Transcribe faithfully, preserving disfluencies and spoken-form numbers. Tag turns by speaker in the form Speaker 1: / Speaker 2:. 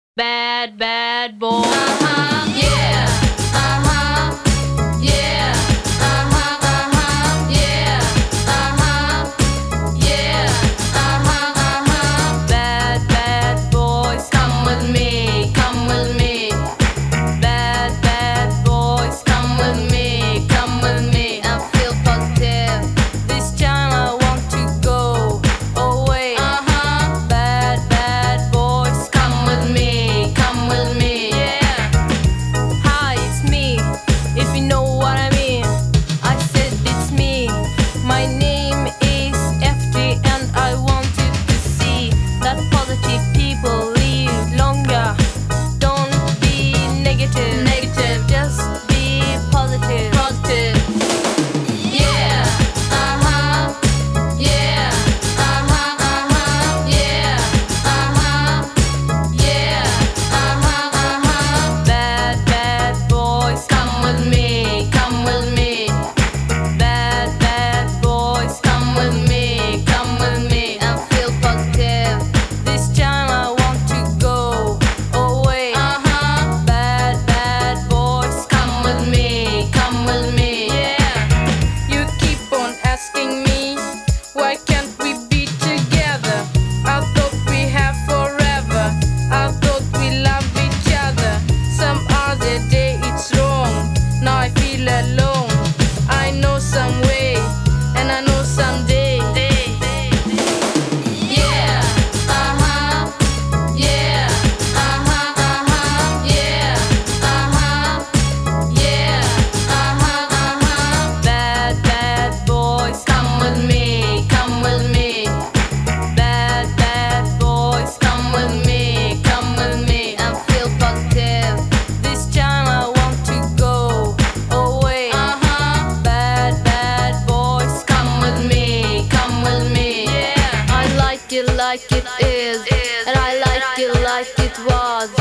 Speaker 1: Bad, bad boy.
Speaker 2: Uh-huh, yeah. Uh-huh, yeah. Uh-huh, uh-huh, yeah. Uh-huh, yeah. Uh-huh, uh-huh.
Speaker 1: Bad, bad boys.
Speaker 2: Come with me, come with me.
Speaker 1: Bad, bad boys.
Speaker 2: Come with me, come with me. I feel positive.
Speaker 1: This time I want to go away.
Speaker 2: Uh-huh.
Speaker 1: Bad, bad boys.
Speaker 2: Come with me, come with me.
Speaker 1: Yeah. Hi, it's me. If you know what I mean. I said it's me. My name is F T and I wanted to see that positive people live longer. Don't be negative.
Speaker 2: Negative.
Speaker 1: Just be positive.
Speaker 2: Positive. Yeah. Uh-huh. Yeah. Uh-huh. Uh-huh. Yeah. Uh-huh. Yeah. Uh-huh. Uh-huh.
Speaker 1: Bad, bad boys.
Speaker 2: Come with me, come with me.
Speaker 1: Bad, bad boys.
Speaker 2: Come with me, come with me. I feel positive.
Speaker 1: This time I want to go away.
Speaker 2: Uh-huh.
Speaker 1: Bad, bad boys.
Speaker 2: Come with me, come with me.
Speaker 1: Yeah. You keep on asking me, why can't we be together? I thought we have forever. I thought we love each other. Some other day it's wrong. Now I feel alone. I know some way, and I know someday.
Speaker 2: Yeah. Uh-huh. Yeah. Uh-huh. Uh-huh. Yeah. Uh-huh. Yeah. Uh-huh. Uh-huh.
Speaker 1: Bad, bad boys.
Speaker 2: Come with me, come with me.
Speaker 1: Bad, bad boys.
Speaker 2: Come with me, come with me. I feel positive.
Speaker 1: This time I want to go away.
Speaker 2: Uh-huh.
Speaker 1: Bad, bad boys.
Speaker 2: Come with me, come with me.
Speaker 1: Yeah.
Speaker 2: I like it like it is, and I like it like it was.